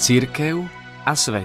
Cirkev a svet.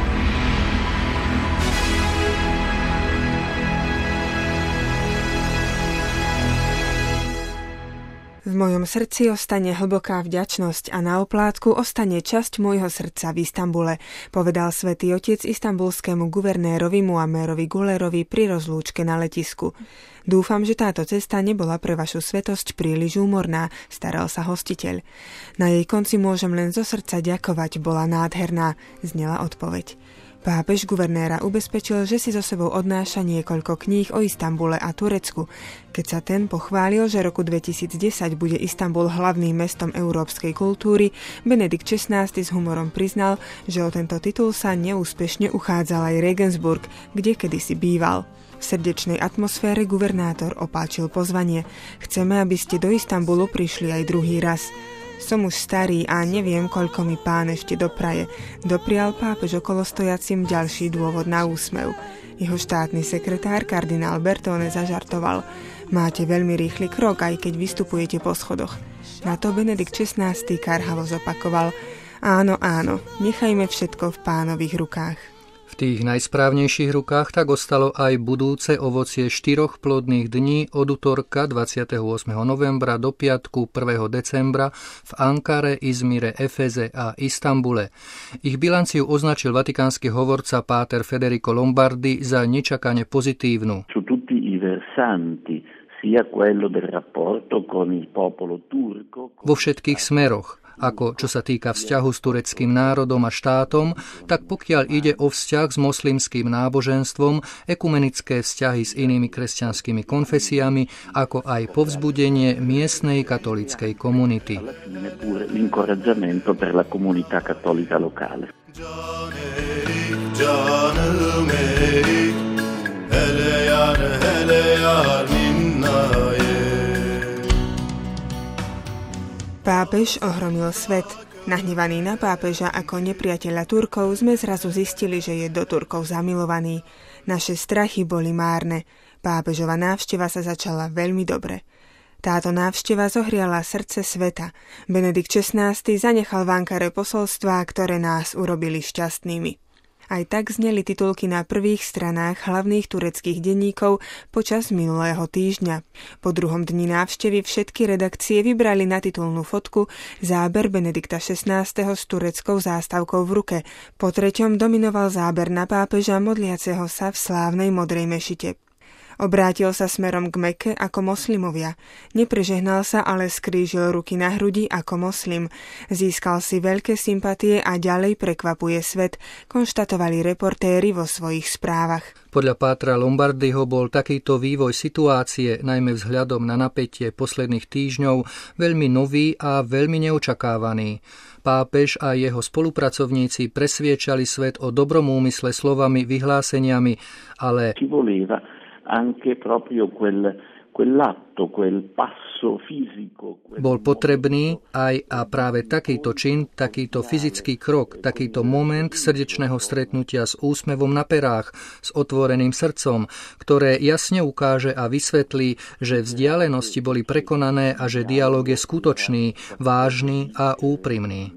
V mojom srdci ostane hlboká vďačnosť a na oplátku ostane časť môjho srdca v Istanbule, povedal svätý otec istanbulskému guvernérovi Muammerovi Gulerovi pri rozlúčke na letisku. Dúfam, že táto cesta nebola pre vašu svetosť príliš úmorná, staral sa hostiteľ. Na jej konci môžem len zo srdca ďakovať, bola nádherná, znela odpoveď. Pápež guvernéra ubezpečil, že si so sebou odnáša niekoľko kníh o Istanbule a Turecku. Keď sa ten pochválil, že roku 2010 bude Istanbul hlavným mestom európskej kultúry, Benedikt XVI s humorom priznal, že o tento titul sa neúspešne uchádzal aj Regensburg, kde kedysi býval. V srdečnej atmosfére guvernátor opáčil pozvanie. Chceme, aby ste do Istanbulu prišli aj druhý raz. Som už starý a neviem, koľko mi Pán ešte dopraje. Doprial pápež okolostojacim ďalší dôvod na úsmev. Jeho štátny sekretár kardinál Bertone zažartoval. Máte veľmi rýchly krok, aj keď vystupujete po schodoch. Na to Benedikt XVI karhavo zopakoval. Áno, nechajme všetko v Pánových rukách. V tých najsprávnejších rukách tak ostalo aj budúce ovocie 4 plodných dní od utorka 28. novembra do piatku 1. decembra v Ankare, Izmire, Efeze a Istanbule. Ich bilanciu označil vatikánsky hovorca páter Federico Lombardi za nečakane pozitívnu. Su tutti i versanti, sia quello del rapporto con il popolo turco. Vo všetkých smeroch, ako čo sa týka vzťahu s tureckým národom a štátom, tak pokiaľ ide o vzťah s moslimským náboženstvom, ekumenické vzťahy s inými kresťanskými konfesiami, ako aj povzbudenie miestnej katolíckej komunity. Pápež ohromil svet. Nahnevaný na pápeža ako nepriateľa Turkov sme zrazu zistili, že je do Turkov zamilovaný. Naše strachy boli márne. Pápežova návšteva sa začala veľmi dobre. Táto návšteva zohriala srdce sveta. Benedikt XVI zanechal v Ankare posolstvá, ktoré nás urobili šťastnými. Aj tak zneli titulky na prvých stranách hlavných tureckých denníkov počas minulého týždňa. Po druhom dni návštevy všetky redakcie vybrali na titulnú fotku záber Benedikta XVI s tureckou zástavkou v ruke. Po treťom dominoval záber na pápeža modliaceho sa v slávnej modrej mešite. Obrátil sa smerom k Mekke ako moslimovia. Neprežehnal sa, ale skrížil ruky na hrudi ako moslim. Získal si veľké sympatie a ďalej prekvapuje svet, konštatovali reportéri vo svojich správach. Podľa pátra Lombardiho bol takýto vývoj situácie, najmä vzhľadom na napätie posledných týždňov, veľmi nový a veľmi neočakávaný. Pápež a jeho spolupracovníci presviečali svet o dobrom úmysle slovami, vyhláseniami, ale anche proprio quell'atto, quel passo fisico. Bol potrebný aj a práve takýto čin, takýto fyzický krok, takýto moment srdečného stretnutia s úsmevom na perách, s otvoreným srdcom, ktoré jasne ukáže a vysvetlí, že vzdialenosti boli prekonané a že dialóg je skutočný, vážny a úprimný.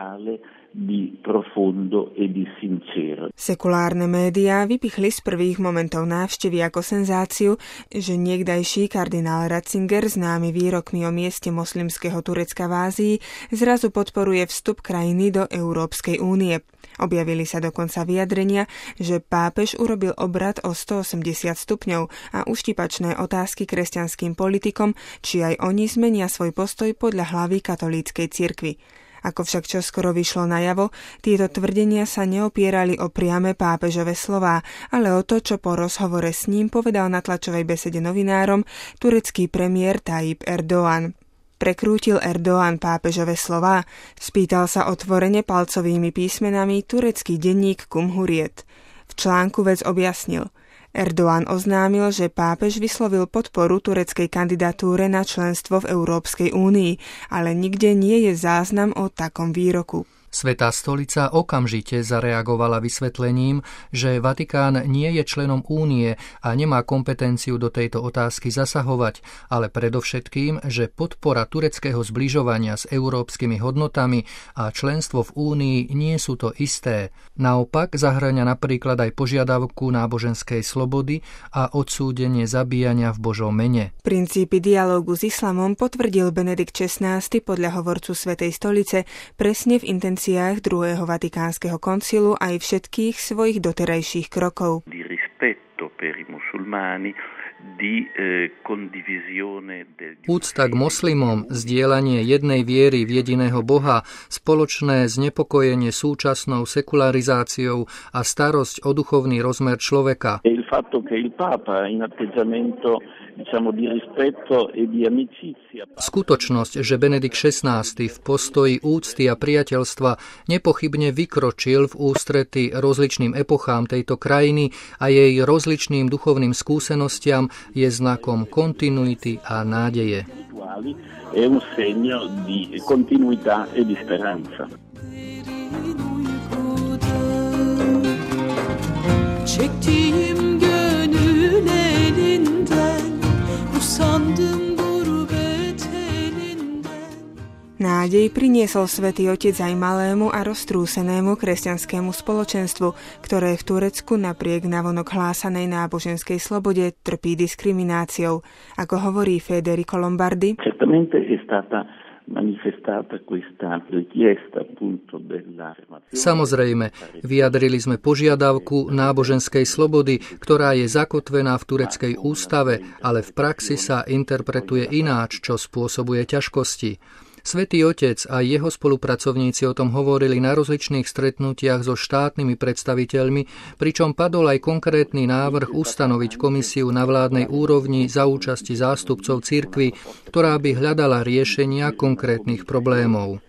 Di profondo e di sincero. Sekulárne médiá vypichli z prvých momentov návštevy ako senzáciu, že niekdajší kardinál Ratzinger, známy výrokmi o mieste moslimského Turecka v Ázii, zrazu podporuje vstup krajiny do Európskej únie. Objavili sa dokonca vyjadrenia, že pápež urobil obrat o 180 stupňov a uštipačné otázky kresťanským politikom, či aj oni zmenia svoj postoj podľa hlavy katolíckej cirkvi. Ako však čoskoro vyšlo najavo, tieto tvrdenia sa neopierali o priame pápežové slová, ale o to, čo po rozhovore s ním povedal na tlačovej besede novinárom turecký premiér Tayyip Erdoğan. Prekrútil Erdoğan pápežové slová? Spýtal sa otvorene palcovými písmenami turecký denník Cumhuriyet. V článku vec objasnil. Erdoğan oznámil, že pápež vyslovil podporu tureckej kandidatúre na členstvo v Európskej únii, ale nikde nie je záznam o takom výroku. Svätá stolica okamžite zareagovala vysvetlením, že Vatikán nie je členom Únie a nemá kompetenciu do tejto otázky zasahovať, ale predovšetkým, že podpora tureckého zbližovania s európskymi hodnotami a členstvo v Únii nie sú to isté. Naopak zahŕňa napríklad aj požiadavku náboženskej slobody a odsúdenie zabíjania v Božom mene. Princípy dialógu s islamom potvrdil Benedikt XVI podľa hovorcu Svätej stolice presne v intenciách druhého Vatikánskeho koncilu aj všetkých svojich doterajších krokov. Úcta k moslimom, zdieľanie jednej viery v jediného Boha, spoločné znepokojenie súčasnou sekularizáciou a starosť o duchovný rozmer človeka. Skutočnosť, že Benedikt XVI v postoji úcty a priateľstva nepochybne vykročil v ústrety rozličným epochám tejto krajiny a jej rozličným duchovným skúsenostiam, je znakom kontinuity a nádeje. Çektiğim gönül elinden, usandım gurbet elinden. Nádej priniesol Svätý Otec aj malému a roztrúsenému kresťanskému spoločenstvu, ktoré v Turecku napriek navonok hlásanej náboženskej slobode trpí diskrimináciou. Ako hovorí Federico Lombardi, Samozrejme, vyjadrili sme požiadavku náboženskej slobody, ktorá je zakotvená v tureckej ústave, ale v praxi sa interpretuje ináč, čo spôsobuje ťažkosti. Svätý Otec a jeho spolupracovníci o tom hovorili na rozličných stretnutiach so štátnymi predstaviteľmi, pričom padol aj konkrétny návrh ustanoviť komisiu na vládnej úrovni za účasti zástupcov cirkvi, ktorá by hľadala riešenia konkrétnych problémov.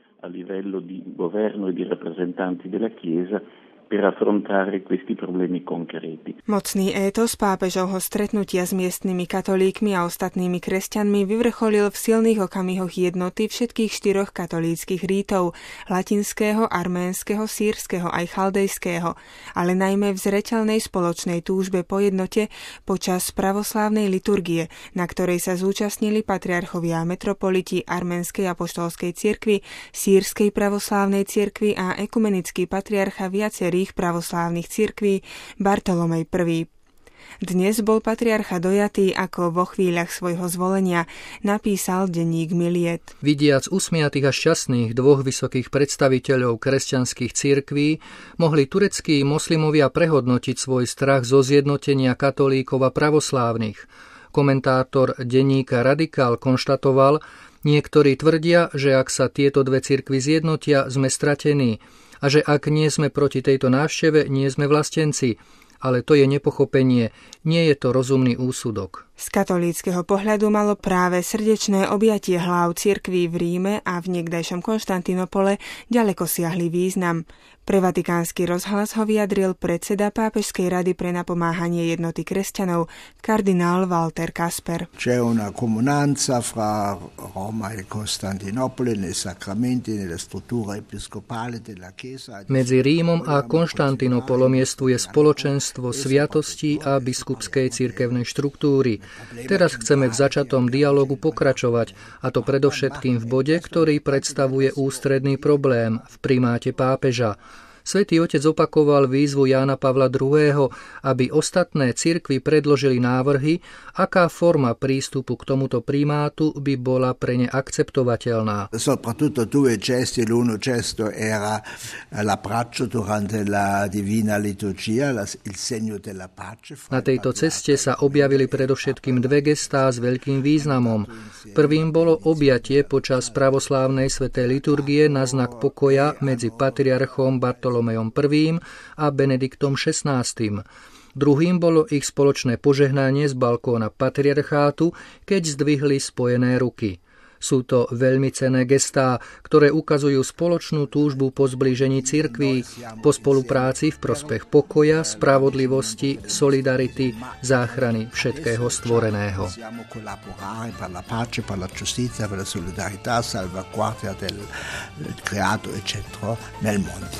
Mocný étos pápežovho stretnutia s miestnymi katolíkmi a ostatnými kresťanmi vyvrcholil v silných okamihoch jednoty všetkých 4 katolíckych rítov, latinského, arménskeho, sýrskeho aj chaldejského, ale najmä v zreteľnej spoločnej túžbe po jednote počas pravoslávnej liturgie, na ktorej sa zúčastnili patriarchovia a metropoliti arménskej apoštolskej cirkvi, sýrskej pravoslávnej cirkvi a ekumenický patriarcha viacerých pravoslávnych cirkví Bartolomej I. Dnes bol patriarcha dojatý, ako vo chvíľach svojho zvolenia napísal denník Miliet. Vidiac usmiatých a šťastných 2 vysokých predstaviteľov kresťanských cirkví, mohli tureckí moslimovia prehodnotiť svoj strach zo zjednotenia katolíkov a pravoslávnych. Komentátor denníka Radikál konštatoval, niektorí tvrdia, že ak sa tieto 2 cirkvi zjednotia, sme stratení, a že ak nie sme proti tejto návšteve, nie sme vlastenci. Ale to je nepochopenie, nie je to rozumný úsudok. Z katolíckeho pohľadu malo práve srdečné objatie hlav cirkví v Ríme a v niekdajšom Konštantinopole ďaleko siahly význam. Pre Vatikánsky rozhlas ho vyjadril predseda Pápežskej rady pre napomáhanie jednoty kresťanov, kardinál Walter Kasper. C'è una comunanza fra Roma e Costantinopoli nei sacramenti, nella struttura episcopale della Chiesa. Medzi Rímom a Konštantinopolom jestvuje spoločenstvo sviatostí a biskupskej cirkevnej štruktúry. Teraz chceme v začatom dialogu pokračovať, a to predovšetkým v bode, ktorý predstavuje ústredný problém v primáte pápeža. Svätý Otec opakoval výzvu Jána Pavla II., aby ostatné cirkvi predložili návrhy, aká forma prístupu k tomuto primátu by bola pre ne akceptovateľná. Soprattutto 2 gesti, l'uno gesto era l'abbraccio durante la divina liturgia, il segno della pace. Na tejto ceste sa objavili predovšetkým 2 gestá s veľkým významom. Prvým bolo objatie počas pravoslávnej svätej liturgie na znak pokoja medzi patriarchom Bartolomejom I a Benediktom XVI. Druhým bolo ich spoločné požehnanie z balkóna patriarchátu, keď zdvihli spojené ruky. Sú to veľmi cenné gestá, ktoré ukazujú spoločnú túžbu po zblížení cirkví, po spolupráci v prospech pokoja, spravodlivosti, solidarity, záchrany všetkého stvoreného. Nel mondo.